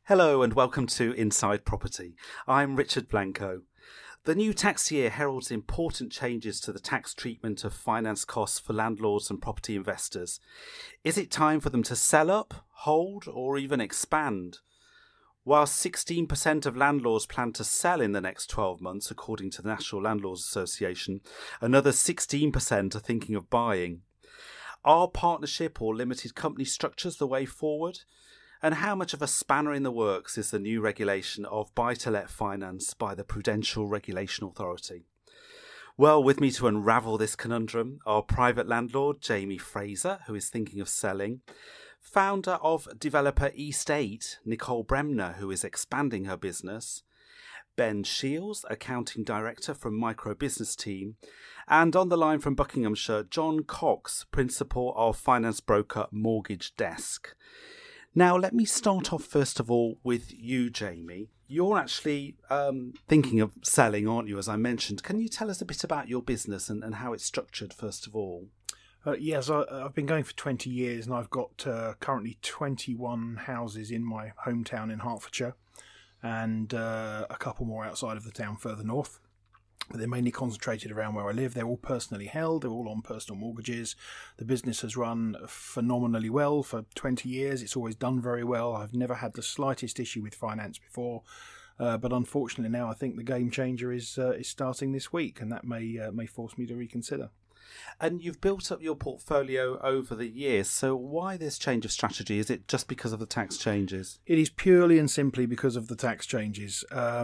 Hello and welcome to Inside Property. I'm Richard Blanco. The new tax year heralds important changes to the tax treatment of finance costs for landlords and property investors. Is it time for them to sell up, hold, or even expand? While 16% of landlords plan to sell in the next 12 months, according to the National Landlords Association, another 16% are thinking of buying. Are partnership or limited company structures the way forward? And how much of a spanner in the works is the new regulation of buy-to-let finance by the Prudential Regulation Authority? Well, with me to unravel this conundrum are private landlord Jamie Fraser, who is thinking of selling, founder of developer East 8, Nicole Bremner, who is expanding her business, Ben Shields, accounting director from Micro Business Team, and on the line from Buckinghamshire, John Cox, principal of finance broker Mortgage Desk. Now, let me start off first of all with you, Jamie. You're actually thinking of selling, aren't you, as I mentioned. Can you tell us a bit about your business and how it's structured, first of all? Yes, I've been going for 20 years and I've got currently 21 houses in my hometown in Hertfordshire and a couple more outside of the town further north. But they're mainly concentrated around where I live. They're all personally held. They're all on personal mortgages. The business has run phenomenally well for 20 years. It's always done very well. I've never had the slightest issue with finance before. But unfortunately now I think the game changer is starting this week, and that may force me to reconsider. And you've built up your portfolio over the years, so why this change of strategy? Is it just because of the tax changes? It is purely and simply because of the tax changes. I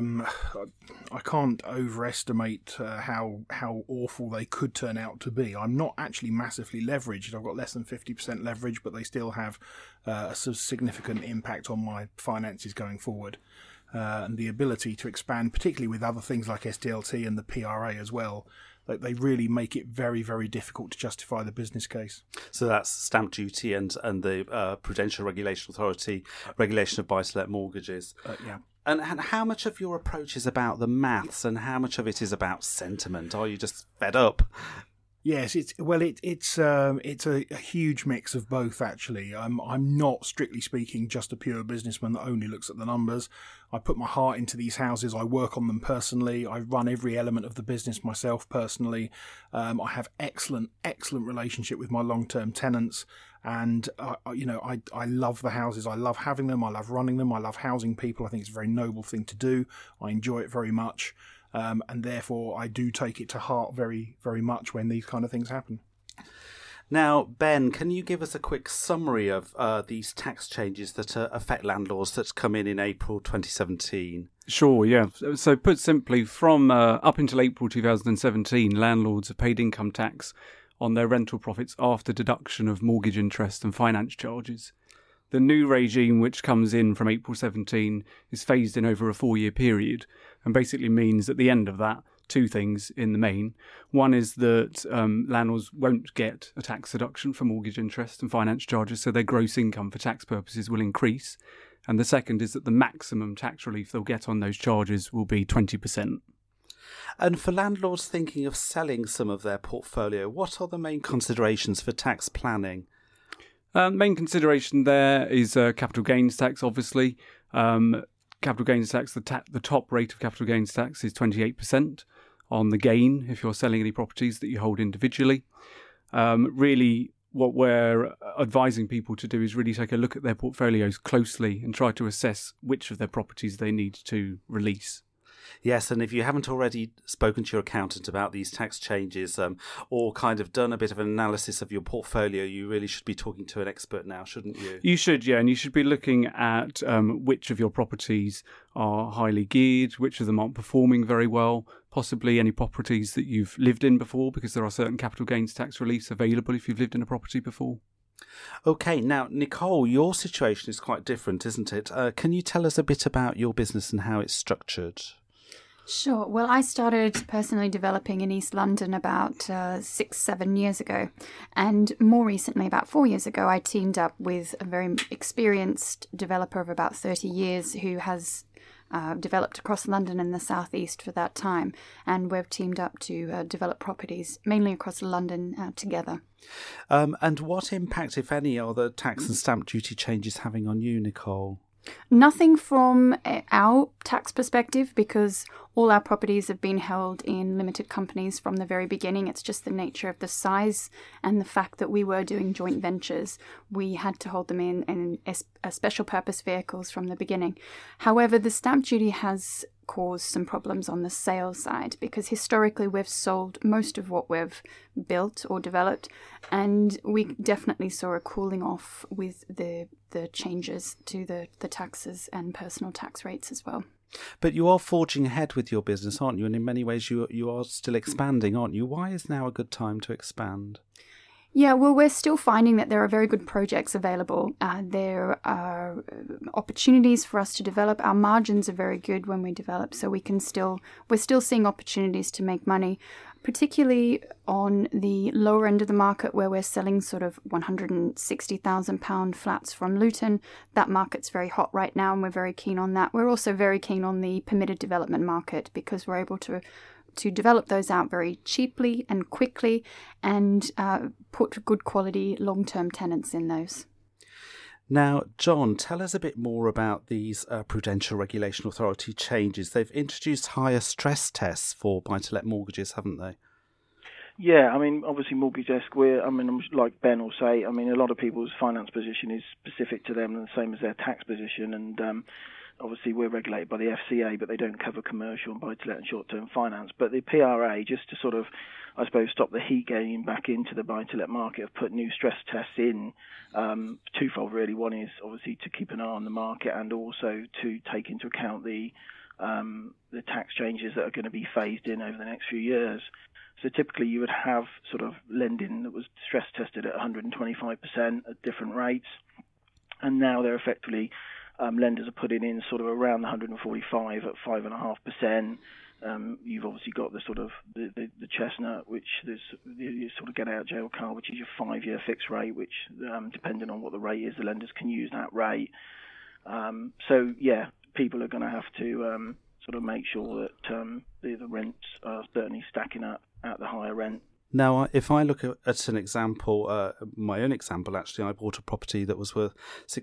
can't overestimate how awful they could turn out to be. I'm not actually massively leveraged. I've got less than 50% leverage, but they still have a significant impact on my finances going forward. And the ability to expand, particularly with other things like SDLT and the PRA as well, they really make it very, very difficult to justify the business case. So that's stamp duty and the Prudential Regulation Authority regulation of buy-to-let mortgages. Yeah. And how much of your approach is about the maths and how much of it is about sentiment? Are you just fed up? Yes, it's a huge mix of both, actually. I'm not, strictly speaking, just a pure businessman that only looks at the numbers. I put my heart into these houses. I work on them personally. I run every element of the business myself personally. I have excellent relationship with my long-term tenants. And, I love the houses. I love having them. I love running them. I love housing people. I think it's a very noble thing to do. I enjoy it very much. And therefore, I do take it to heart very, very much when these kind of things happen. Now, Ben, can you give us a quick summary of these tax changes that affect landlords that's come in April 2017? Sure, yeah. So put simply, from up until April 2017, landlords have paid income tax on their rental profits after deduction of mortgage interest and finance charges. The new regime, which comes in from April 17, is phased in over a 4-year period and basically means at the end of that, two things in the main. One is that landlords won't get a tax deduction for mortgage interest and finance charges, so their gross income for tax purposes will increase. And the second is that the maximum tax relief they'll get on those charges will be 20%. And for landlords thinking of selling some of their portfolio, what are the main considerations for tax planning? Main consideration there is capital gains tax, obviously. Capital gains tax, the top rate of capital gains tax is 28% on the gain if you're selling any properties that you hold individually. Really, what we're advising people to do is really take a look at their portfolios closely and try to assess which of their properties they need to release. Yes, and if you haven't already spoken to your accountant about these tax changes or kind of done a bit of an analysis of your portfolio, you really should be talking to an expert now, shouldn't you? You should, yeah, and you should be looking at which of your properties are highly geared, which of them aren't performing very well, possibly any properties that you've lived in before, because there are certain capital gains tax reliefs available if you've lived in a property before. Okay, now, Nicole, your situation is quite different, isn't it? Can you tell us a bit about your business and how it's structured? Sure. Well, I started personally developing in East London about 6-7 years ago. And more recently, about 4 years ago, I teamed up with a very experienced developer of about 30 years who has developed across London and the southeast for that time. And we've teamed up to develop properties mainly across London together. And what impact, if any, are the tax and stamp duty changes having on you, Nicole? Nothing from our tax perspective, because all our properties have been held in limited companies from the very beginning. It's just the nature of the size and the fact that we were doing joint ventures. We had to hold them in special purpose vehicles from the beginning. However, the stamp duty has caused some problems on the sales side, because historically we've sold most of what we've built or developed, and we definitely saw a cooling off with the changes to the taxes and personal tax rates as well. But you are forging ahead with your business, aren't you? And in many ways you are still expanding, aren't you? Why is now a good time to expand? Yeah, well, we're still finding that there are very good projects available. There are opportunities for us to develop. Our margins are very good when we develop, so we're still seeing opportunities to make money, particularly on the lower end of the market where we're selling sort of £160,000 flats from Luton. That market's very hot right now, and we're very keen on that. We're also very keen on the permitted development market, because we're able to develop those out very cheaply and quickly, and put good quality long-term tenants in those. Now, John, tell us a bit more about these Prudential Regulation Authority changes. They've introduced higher stress tests for buy-to-let mortgages, haven't they? Yeah, I mean, obviously Mortgage Desk, like Ben will say, I mean, a lot of people's finance position is specific to them and the same as their tax position, and obviously we're regulated by the FCA, but they don't cover commercial and buy-to-let and short-term finance. But the PRA, just to sort of, I suppose, stop the heat getting back into the buy-to-let market, have put new stress tests in, twofold really. One is obviously to keep an eye on the market, and also to take into account the tax changes that are going to be phased in over the next few years. So typically you would have sort of lending that was stress tested at 125% at different rates, and now they're effectively lenders are putting in sort of around 145 at 5.5%. You've obviously got the sort of the chestnut, which you sort of get out of jail card, which is your 5-year fixed rate, which depending on what the rate is, the lenders can use that rate. So yeah, people are going to have to sort of make sure that the rents are certainly stacking up at the higher rent. Now, if I look at an example, my own example, actually, I bought a property that was worth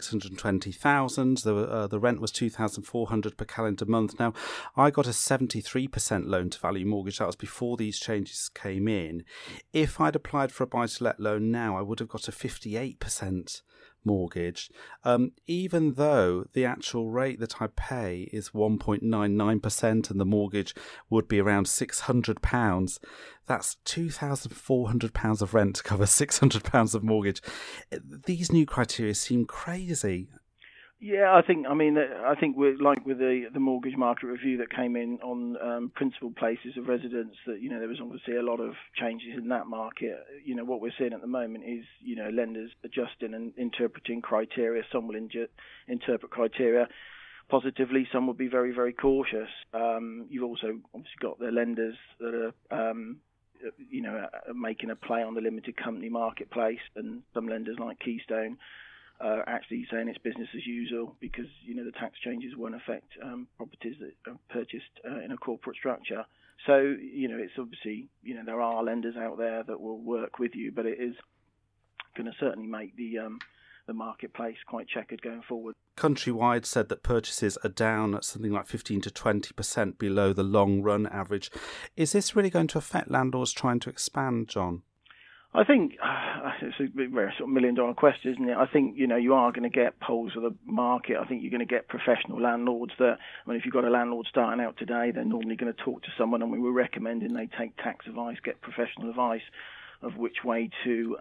$620,000. The rent was $2,400 per calendar month. Now, I got a 73% loan-to-value mortgage. That was before these changes came in. If I'd applied for a buy-to-let loan now, I would have got a 58% mortgage, even though the actual rate that I pay is 1.99% and the mortgage would be around £600. That's £2,400 of rent to cover £600 of mortgage. These new criteria seem crazy. Yeah, I think we're like with the mortgage market review that came in on principal places of residence, that, you know, there was obviously a lot of changes in that market. You know, what we're seeing at the moment is, you know, lenders adjusting and interpreting criteria. Some will interpret criteria positively, some will be very, very cautious. You've also obviously got the lenders that are making a play on the limited company marketplace, and some lenders like Keystone actually saying it's business as usual, because, you know, the tax changes won't affect properties that are purchased in a corporate structure. So, you know, it's obviously, you know, there are lenders out there that will work with you, but it is going to certainly make the marketplace quite checkered going forward. Countrywide said that purchases are down at something like 15 to 20% below the long run average. Is this really going to affect landlords trying to expand, John? I think it's a very sort of million-dollar question, isn't it? I think, you know, you are going to get polls of the market. I think you're going to get professional landlords that, I mean, if you've got a landlord starting out today, they're normally going to talk to someone, and we were recommending they take tax advice, get professional advice of which way to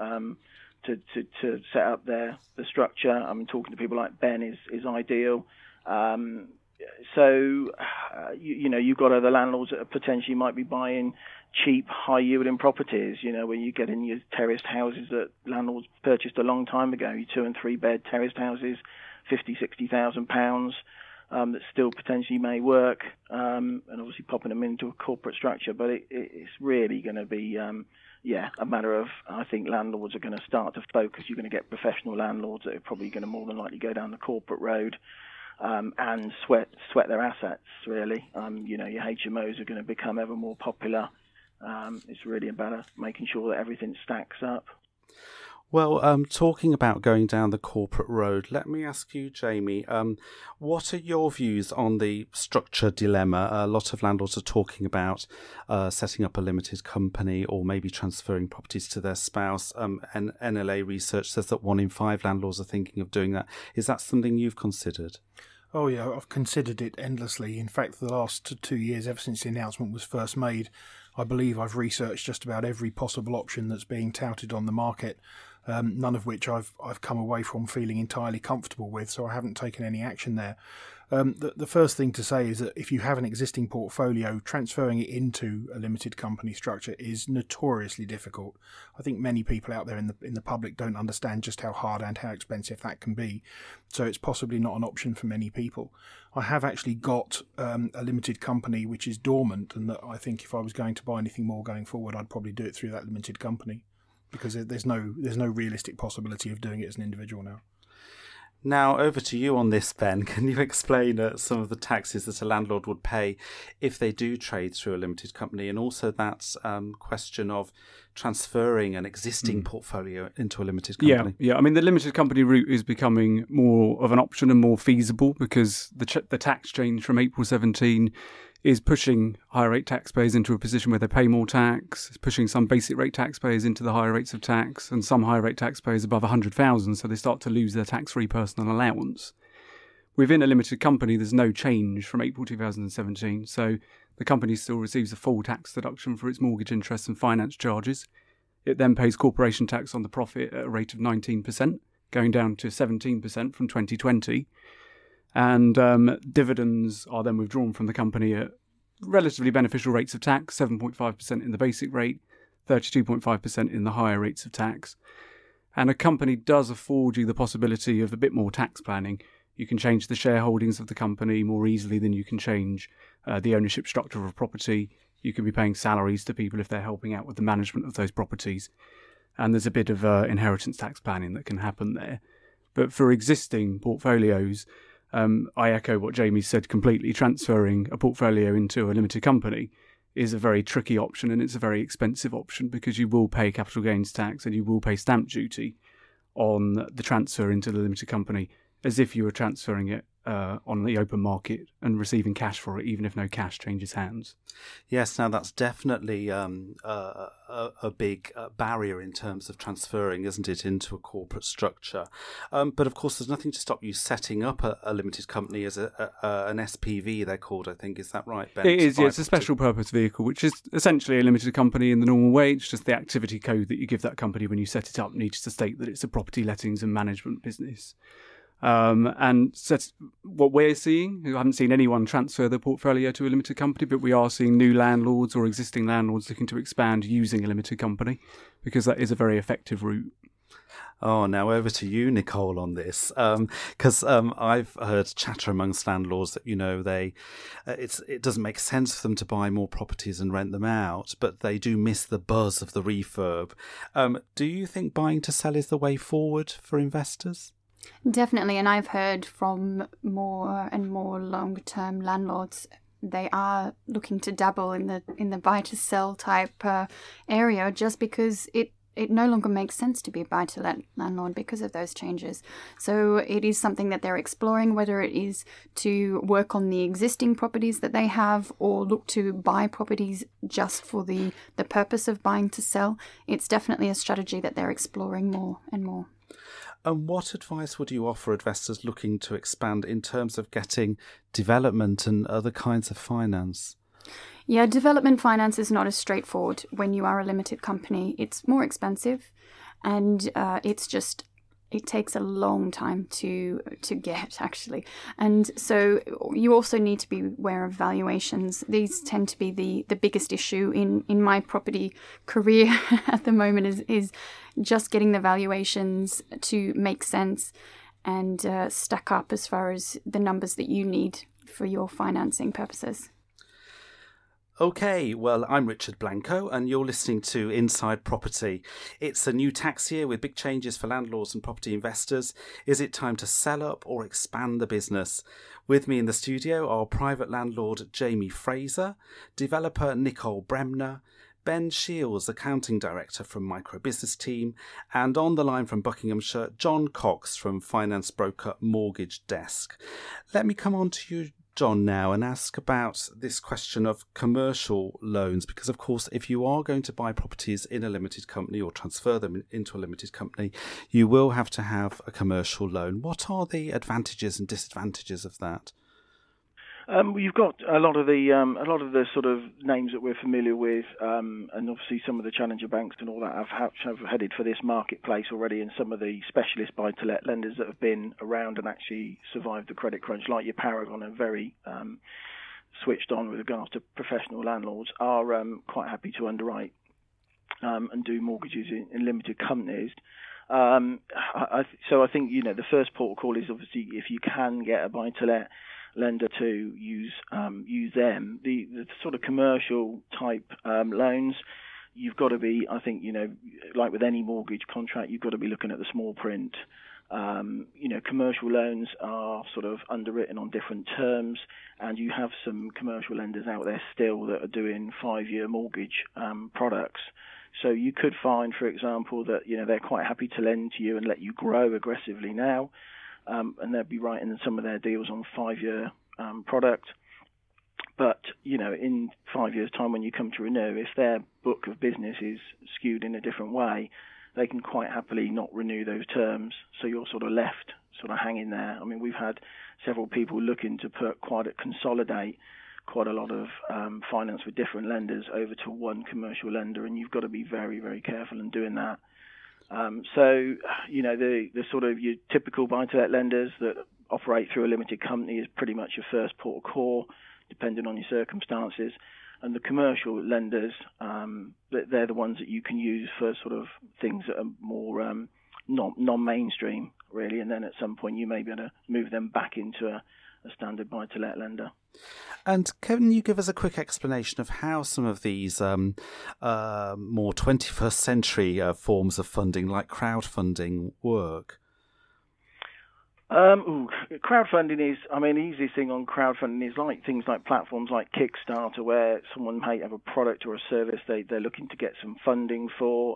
set up the structure. I mean, talking to people like Ben is ideal. So, you know, you've got other landlords that potentially might be buying cheap, high-yielding properties, you know, where you get in your terraced houses that landlords purchased a long time ago, your 2- and 3-bed terraced houses, £50,000-£60,000, that still potentially may work, and obviously popping them into a corporate structure. But it's really going to be, a matter of, I think landlords are going to start to focus. You're going to get professional landlords that are probably going to more than likely go down the corporate road, and sweat their assets, really. You know, your HMOs are going to become ever more popular. It's really about making sure that everything stacks up. Well, talking about going down the corporate road, let me ask you, Jamie, what are your views on the structure dilemma? A lot of landlords are talking about setting up a limited company or maybe transferring properties to their spouse. And NLA research says that 1 in 5 landlords are thinking of doing that. Is that something you've considered? Oh yeah, I've considered it endlessly. In fact, for the last 2 years, ever since the announcement was first made, I believe I've researched just about every possible option that's being touted on the market. None of which I've come away from feeling entirely comfortable with, so I haven't taken any action there. The first thing to say is that if you have an existing portfolio, transferring it into a limited company structure is notoriously difficult. I think many people out there in the public don't understand just how hard and how expensive that can be, so it's possibly not an option for many people. I have actually got a limited company which is dormant, and that I think if I was going to buy anything more going forward, I'd probably do it through that limited company, because there's no realistic possibility of doing it as an individual now. Now, over to you on this, Ben. Can you explain some of the taxes that a landlord would pay if they do trade through a limited company, and also that question of transferring an existing portfolio into a limited company? Yeah. I mean, the limited company route is becoming more of an option and more feasible because the tax change from April 17 is pushing higher rate taxpayers into a position where they pay more tax. It's pushing some basic rate taxpayers into the higher rates of tax, and some higher rate taxpayers above 100,000, so they start to lose their tax-free personal allowance. Within a limited company, there's no change from April 2017, so the company still receives a full tax deduction for its mortgage interest and finance charges. It then pays corporation tax on the profit at a rate of 19%, going down to 17% from 2020. And dividends are then withdrawn from the company at relatively beneficial rates of tax, 7.5% in the basic rate, 32.5% in the higher rates of tax. And a company does afford you the possibility of a bit more tax planning. You can change the shareholdings of the company more easily than you can change the ownership structure of a property. You can be paying salaries to people if they're helping out with the management of those properties. And there's a bit of inheritance tax planning that can happen there. But for existing portfolios, I echo what Jamie said completely. Transferring a portfolio into a limited company is a very tricky option, and it's a very expensive option because you will pay capital gains tax and you will pay stamp duty on the transfer into the limited company as if you were transferring it on the open market and receiving cash for it, even if no cash changes hands. Yes, now that's definitely a big barrier in terms of transferring, isn't it, into a corporate structure. But of course, there's nothing to stop you setting up a limited company as an SPV, they're called, I think. Is that right, Ben? It is, yeah. It's a special purpose vehicle, which is essentially a limited company in the normal way. It's just the activity code that you give that company when you set it up needs to state that it's a property lettings and management business. And so what we're seeing, we haven't seen anyone transfer their portfolio to a limited company, but we are seeing new landlords or existing landlords looking to expand using a limited company because that is a very effective route. Oh, now over to you, Nicole, on this, because I've heard chatter amongst landlords that, it doesn't make sense for them to buy more properties and rent them out, but they do miss the buzz of the refurb. Do you think buying to sell is the way forward for investors? Definitely, and I've heard from more and more long-term landlords. They are looking to dabble in the buy-to-sell type area just because it no longer makes sense to be a buy-to-let landlord because of those changes. So it is something that they're exploring, whether it is to work on the existing properties that they have or look to buy properties just for the purpose of buying to sell. It's definitely a strategy that they're exploring more and more. And what advice would you offer investors looking to expand in terms of getting development and other kinds of finance? Yeah, development finance is not as straightforward when you are a limited company. It's more expensive, and it takes a long time to get, actually. And so you also need to be aware of valuations. These tend to be the biggest issue in my property career at the moment is just getting the valuations to make sense and stack up as far as the numbers that you need for your financing purposes. Okay, well, I'm Richard Blanco, and you're listening to Inside Property. It's a new tax year with big changes for landlords and property investors. Is it time to sell up or expand the business? With me in the studio are private landlord Jamie Fraser, developer Nicole Bremner, Ben Shields, Accounting Director from Micro Business Team, and on the line from Buckinghamshire, John Cox from finance broker Mortgage Desk. Let me come on to you, John, now and ask about this question of commercial loans, because of course if you are going to buy properties in a limited company or transfer them into a limited company, you will have to have a commercial loan. What are the advantages and disadvantages of that? You've got a lot of the sort of names that we're familiar with, and obviously some of the challenger banks and all that have headed for this marketplace already, and some of the specialist buy-to-let lenders that have been around and actually survived the credit crunch, like your Paragon, and very switched on with regards to professional landlords, are quite happy to underwrite and do mortgages in limited companies. So I think the first port of call is obviously if you can get a buy-to-let lender to use them. The sort of commercial type loans, you've got to be, I think, like with any mortgage contract, you've got to be looking at the small print. Commercial loans are sort of underwritten on different terms, and you have some commercial lenders out there still that are doing 5-year mortgage products. So you could find, for example, that they're quite happy to lend to you and let you grow aggressively now. And they'll be writing some of their deals on 5-year product. But, in 5 years' time when you come to renew, if their book of business is skewed in a different way, they can quite happily not renew those terms. So you're sort of left sort of hanging there. I mean, we've had several people looking to consolidate quite a lot of finance with different lenders over to one commercial lender, and you've got to be very, very careful in doing that. The sort of your typical buy-to-let lenders that operate through a limited company is pretty much your first port of call, depending on your circumstances. And the commercial lenders, they're the ones that you can use for sort of things that are more non-mainstream, really. And then at some point you may be able to move them back into a standard buy-to-let lender. And can you give us a quick explanation of how some of these more 21st century forms of funding, like crowdfunding, work? Crowdfunding is, the easiest thing on crowdfunding is like things like platforms like Kickstarter, where someone may have a product or a service they're looking to get some funding for.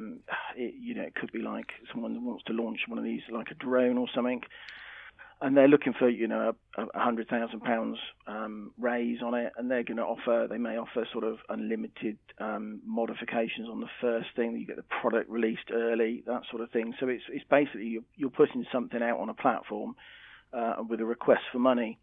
It could be like someone that wants to launch one of these, like a drone or something, and they're looking for £100,000 raise on it, and they may offer sort of unlimited modifications on the first thing. You get the product released early, that sort of thing. So it's basically you're putting something out on a platform with a request for money.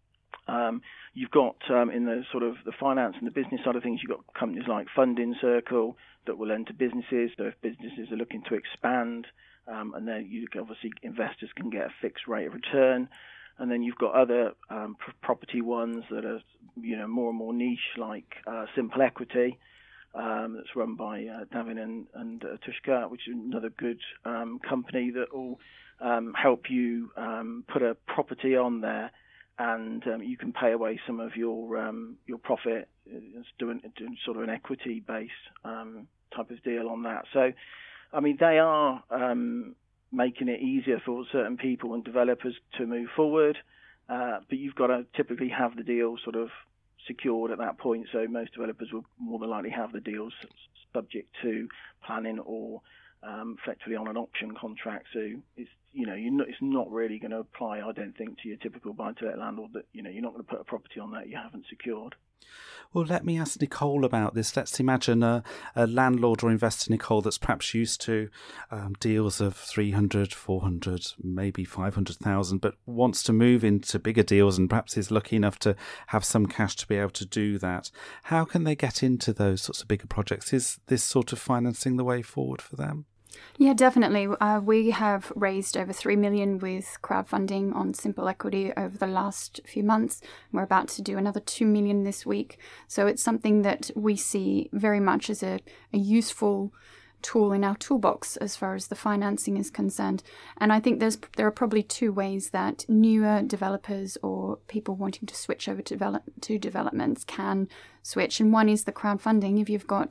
You've got in the sort of the finance and the business side of things, you've got companies like Funding Circle that will lend to businesses. So if businesses are looking to expand, and then obviously investors can get a fixed rate of return. And then you've got other property ones that are more and more niche, like Simple Equity, that's run by Davin and Tushka, which is another good company that will help you put a property on there, and you can pay away some of your profit. It's doing sort of an equity based type of deal on that. So they are making it easier for certain people and developers to move forward, but you've got to typically have the deal sort of secured at that point. So most developers will more than likely have the deals subject to planning or effectively on an option contract. So it's it's not really going to apply, I don't think, to your typical buy-to-let landlord that you're not going to put a property on that you haven't secured. Well, let me ask Nicole about this. Let's imagine a landlord or investor, Nicole, that's perhaps used to deals of 300, 400, maybe 500,000, but wants to move into bigger deals and perhaps is lucky enough to have some cash to be able to do that. How can they get into those sorts of bigger projects? Is this sort of financing the way forward for them? Yeah, definitely. We have raised over 3 million with crowdfunding on Simple Equity over the last few months. We're about to do another 2 million this week. So it's something that we see very much as a useful tool in our toolbox as far as the financing is concerned. And I think there are probably two ways that newer developers or people wanting to switch over to developments can switch. And one is the crowdfunding. If you've got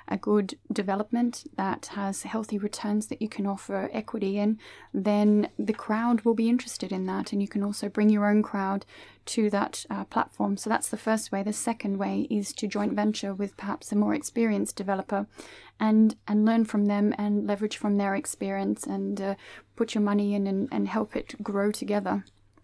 a good development that has healthy returns that you can offer equity in, then the crowd will be interested in that, and you can also bring your own crowd to that platform. So that's the first way. The second way is to joint venture with perhaps a more experienced developer and learn from them and leverage from their experience and put your money in and help it grow together.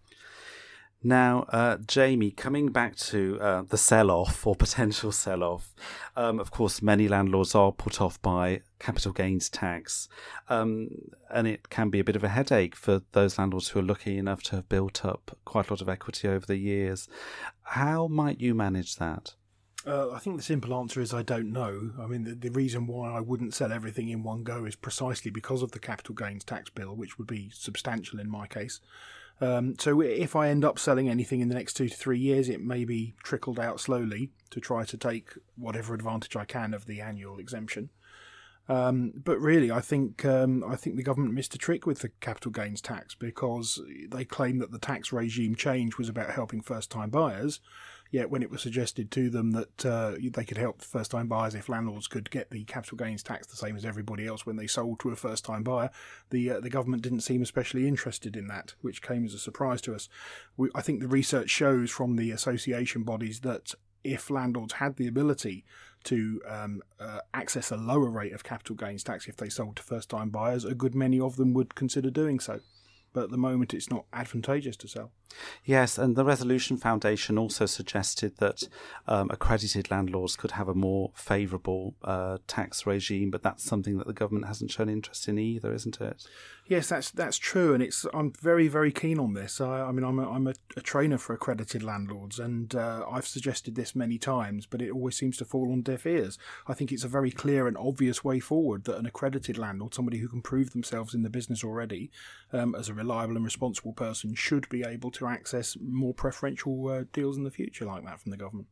Now, Jamie, coming back to the sell-off or potential sell-off, of course, many landlords are put off by capital gains tax, and it can be a bit of a headache for those landlords who are lucky enough to have built up quite a lot of equity over the years. How might you manage that? I think the simple answer is I don't know. I mean, the reason why I wouldn't sell everything in one go is precisely because of the capital gains tax bill, which would be substantial in my case. So if I end up selling anything in the next 2 to 3 years, it may be trickled out slowly to try to take whatever advantage I can of the annual exemption. But really, I think the government missed a trick with the capital gains tax, because they claim that the tax regime change was about helping first-time buyers. Yet when it was suggested to them that they could help first-time buyers if landlords could get the capital gains tax the same as everybody else when they sold to a first-time buyer, the government didn't seem especially interested in that, which came as a surprise to us. I think the research shows from the association bodies that if landlords had the ability to access a lower rate of capital gains tax if they sold to first-time buyers, a good many of them would consider doing so. But at the moment, it's not advantageous to sell. Yes, and the Resolution Foundation also suggested that accredited landlords could have a more favourable tax regime, but that's something that the government hasn't shown interest in either, isn't it? Yes, that's true, and I'm very, very keen on this. I'm a trainer for accredited landlords, and I've suggested this many times, but it always seems to fall on deaf ears. I think it's a very clear and obvious way forward that an accredited landlord, somebody who can prove themselves in the business already as a reliable and responsible person, should be able to access more preferential deals in the future like that from the government.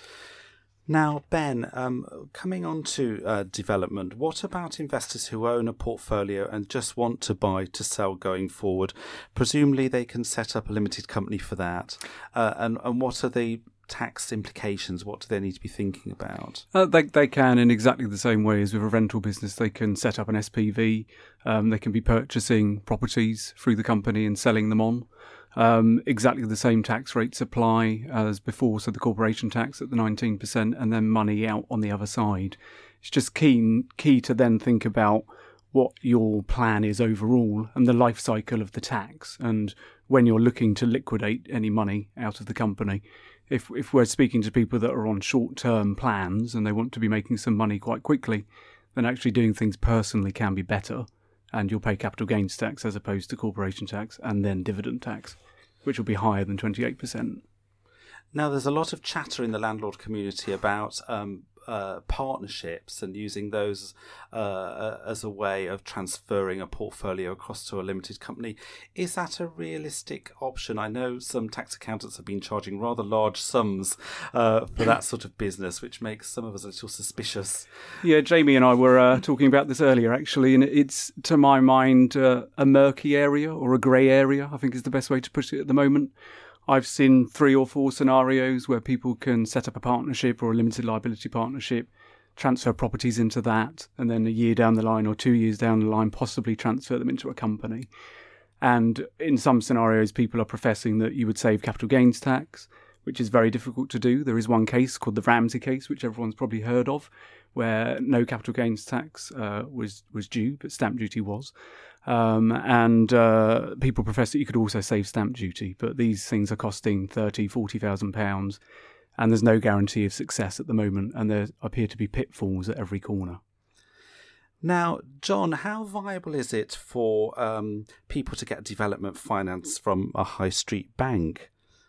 Now, Ben, coming on to development, what about investors who own a portfolio and just want to buy to sell going forward? Presumably they can set up a limited company for that. And what are the tax implications? What do they need to be thinking about? They can, in exactly the same way as with a rental business. They can set up an SPV. They can be purchasing properties through the company and selling them on. Exactly the same tax rates apply as before, so the corporation tax at the 19% and then money out on the other side. It's just key to then think about what your plan is overall and the life cycle of the tax, and when you're looking to liquidate any money out of the company. If we're speaking to people that are on short-term plans and they want to be making some money quite quickly, then actually doing things personally can be better, and you'll pay capital gains tax as opposed to corporation tax and then dividend tax, which will be higher than 28%. Now, there's a lot of chatter in the landlord community about partnerships and using those as a way of transferring a portfolio across to a limited company. Is that a realistic option? I know some tax accountants have been charging rather large sums for that sort of business, which makes some of us a little suspicious. Yeah, Jamie and I were talking about this earlier, actually, and it's, to my mind, a murky area or a grey area, I think is the best way to put it at the moment. I've seen 3 or 4 scenarios where people can set up a partnership or a limited liability partnership, transfer properties into that, and then a year down the line or 2 years down the line possibly transfer them into a company. And in some scenarios, people are professing that you would save capital gains tax, which is very difficult to do. There is one case called the Ramsey case, which everyone's probably heard of, where no capital gains tax was due, but stamp duty was. And people profess that you could also save stamp duty, but these things are costing £30,000-40,000, and there's no guarantee of success at the moment, and there appear to be pitfalls at every corner. Now, John, how viable is it for people to get development finance from a high street bank?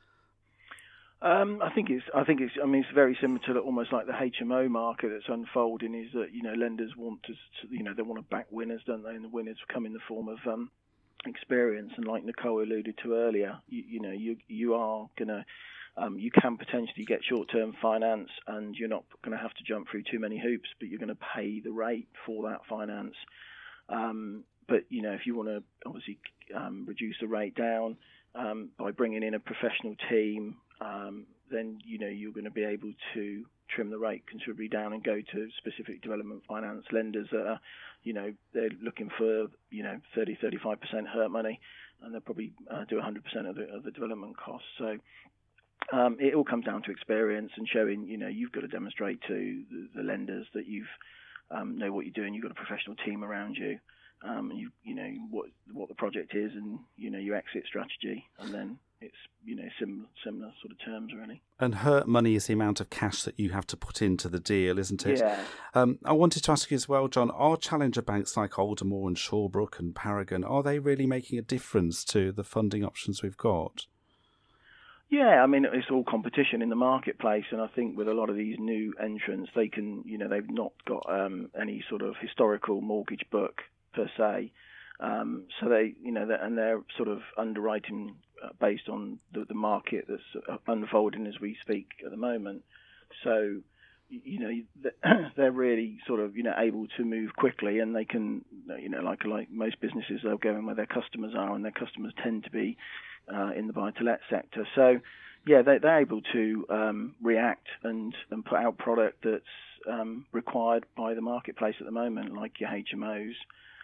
I think it's. I mean, it's very similar to almost like the HMO market that's unfolding. Is that lenders want to they want to back winners, don't they? And the winners come in the form of experience. And like Nicole alluded to earlier, you are gonna. You can potentially get short-term finance, and you're not going to have to jump through too many hoops, but you're going to pay the rate for that finance. But if you want to obviously reduce the rate down by bringing in a professional team, then you're going to be able to trim the rate considerably down and go to specific development finance lenders that are, they're looking for 30-35% hurt money, and they'll probably do 100% of the development costs. So it all comes down to experience and showing, you've got to demonstrate to the lenders that you've know what you're doing. You've got a professional team around you. You know what the project is, and your exit strategy, and then it's similar sort of terms really. And hurt money is the amount of cash that you have to put into the deal, isn't it? Yeah. I wanted to ask you as well, John, are challenger banks like Aldermore and Shawbrook and Paragon, are they really making a difference to the funding options we've got? Yeah, I mean, it's all competition in the marketplace, and I think with a lot of these new entrants, they can, they've not got any sort of historical mortgage book per se, so they, and they're sort of underwriting based on the market that's unfolding as we speak at the moment. So, they're really sort of, able to move quickly, and they can, like most businesses, they'll go in where their customers are, and their customers tend to be in the buy-to-let sector. So, yeah, they're able to react and put out product that's required by the marketplace at the moment, like your HMOs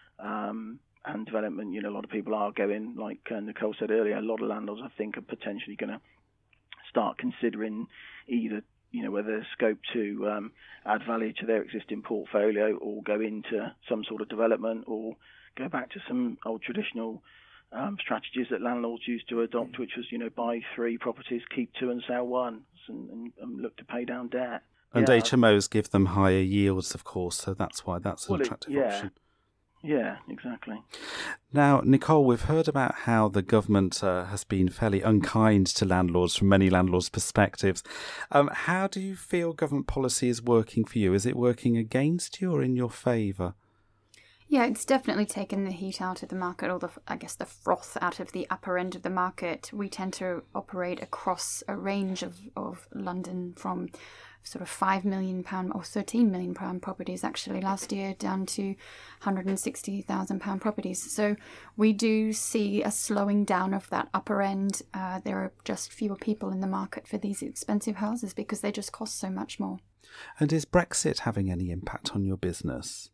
and development. A lot of people are going, like Nicole said earlier, a lot of landlords, I think, are potentially going to start considering either, whether there's scope to add value to their existing portfolio, or go into some sort of development, or go back to some old traditional strategies that landlords used to adopt, which was, buy 3 properties, keep 2 and sell 1, and look to pay down debt. And HMOs give them higher yields, of course, so that's why that's an attractive option. Yeah, exactly. Now, Nicole, we've heard about how the government has been fairly unkind to landlords from many landlords' perspectives. How do you feel government policy is working for you? Is it working against you or in your favour? Yeah, it's definitely taken the heat out of the market, or the froth out of the upper end of the market. We tend to operate across a range of London, from sort of £5 million or £13 million properties actually last year, down to £160,000 properties. So we do see a slowing down of that upper end. There are just fewer people in the market for these expensive houses because they just cost so much more. And is Brexit having any impact on your business?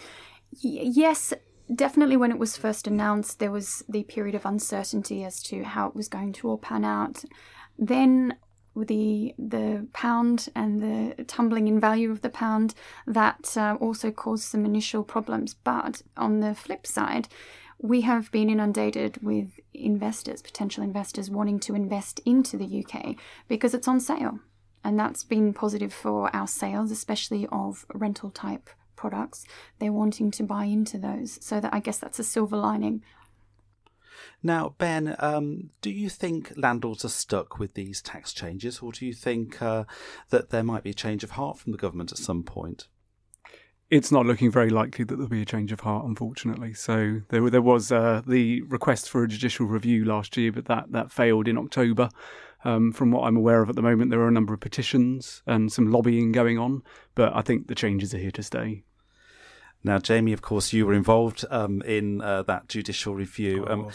Yes, definitely. When it was first announced, there was the period of uncertainty as to how it was going to all pan out. Then with the pound and the tumbling in value of the pound, that also caused some initial problems. But on the flip side, we have been inundated with potential investors wanting to invest into the UK because it's on sale. And that's been positive for our sales, especially of rental type products. They're wanting to buy into those. So that, I guess that's a silver lining. Now, Ben, do you think landlords are stuck with these tax changes, or do you think that there might be a change of heart from the government at some point? It's not looking very likely that there'll be a change of heart, unfortunately. So there was the request for a judicial review last year, but that failed in October. From what I'm aware of at the moment, there are a number of petitions and some lobbying going on, but I think the changes are here to stay. Now, Jamie, of course, you were involved in that judicial review.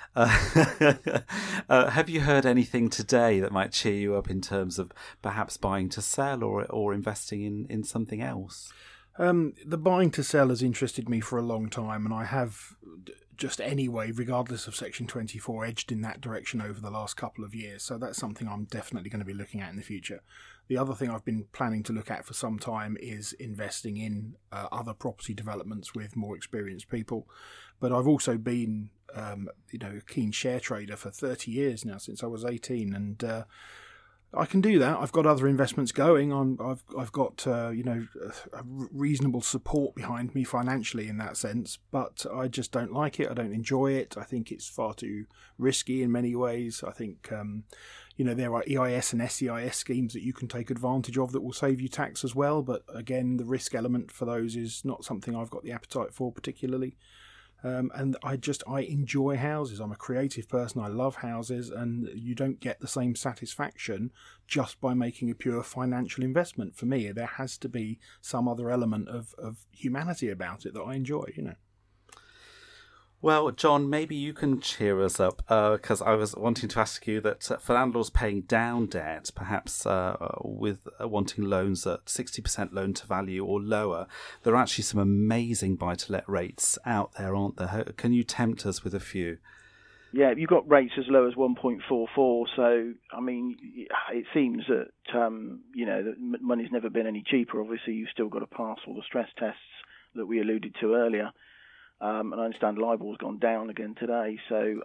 Have you heard anything today that might cheer you up in terms of perhaps buying to sell or investing in something else? The buying to sell has interested me for a long time, and I have just anyway, regardless of Section 24, edged in that direction over the last couple of years. So that's something I'm definitely going to be looking at in the future. The other thing I've been planning to look at for some time is investing in other property developments with more experienced people. But I've also been, a keen share trader for 30 years now, since I was 18, and I can do that. I've got other investments going. I've got a reasonable support behind me financially in that sense, but I just don't like it. I don't enjoy it. I think it's far too risky in many ways. I think there are EIS and SEIS schemes that you can take advantage of that will save you tax as well. But again, the risk element for those is not something I've got the appetite for particularly. And I enjoy houses. I'm a creative person. I love houses, and you don't get the same satisfaction just by making a pure financial investment. For me, there has to be some other element of humanity about it that I enjoy, Well, John, maybe you can cheer us up, because I was wanting to ask you that for landlords paying down debt, perhaps with wanting loans at 60% loan to value or lower, there are actually some amazing buy-to-let rates out there, aren't there? Can you tempt us with a few? Yeah, you've got rates as low as 1.44. So, I mean, it seems that, that money's never been any cheaper. Obviously, you've still got to pass all the stress tests that we alluded to earlier. And I understand LIBOR's gone down again today. So,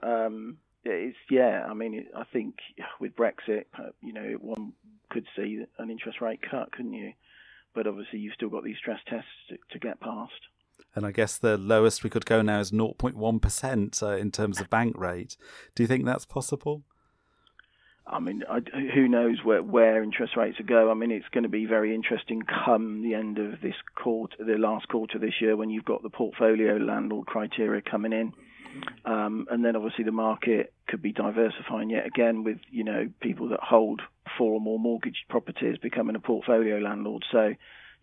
I think with Brexit, one could see an interest rate cut, couldn't you? But obviously, you've still got these stress tests to get past. And I guess the lowest we could go now is 0.1% in terms of bank rate. Do you think that's possible? I mean, who knows where interest rates will go. I mean, it's going to be very interesting come the end of this quarter, the last quarter this year, when you've got the portfolio landlord criteria coming in. And then obviously the market could be diversifying yet again with, people that hold 4 or more mortgage properties becoming a portfolio landlord. So,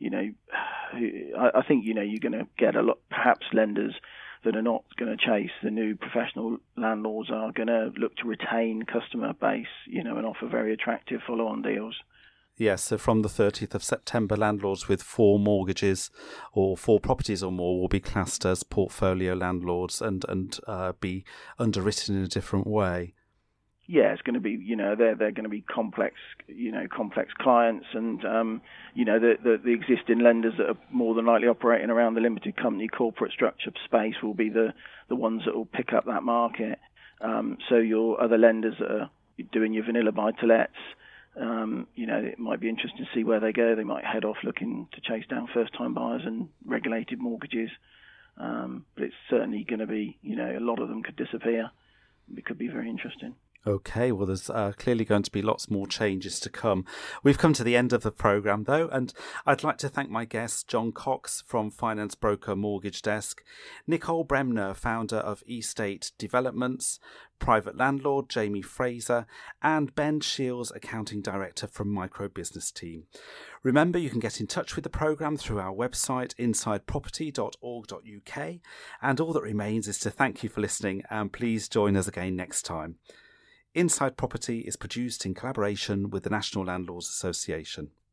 I think, you're going to get a lot, perhaps lenders that are not going to chase the new professional landlords are going to look to retain customer base, and offer very attractive follow-on deals. Yes, so from the 30th of September, landlords with 4 mortgages or 4 properties or more will be classed as portfolio landlords and be underwritten in a different way. Yeah, it's going to be, they're going to be complex clients, and the existing lenders that are more than likely operating around the limited company corporate structure space will be the ones that will pick up that market. So your other lenders that are doing your vanilla buy-to-lets, it might be interesting to see where they go. They might head off looking to chase down first-time buyers and regulated mortgages, but it's certainly going to be, a lot of them could disappear. It could be very interesting. Okay, well, there's clearly going to be lots more changes to come. We've come to the end of the programme, though, and I'd like to thank my guests, John Cox from finance broker Mortgage Desk, Nicole Bremner, founder of Estate Developments, private landlord Jamie Fraser, and Ben Shields, accounting director from Micro Business Team. Remember, you can get in touch with the programme through our website, insideproperty.org.uk, and all that remains is to thank you for listening, and please join us again next time. Inside Property is produced in collaboration with the National Landlords Association.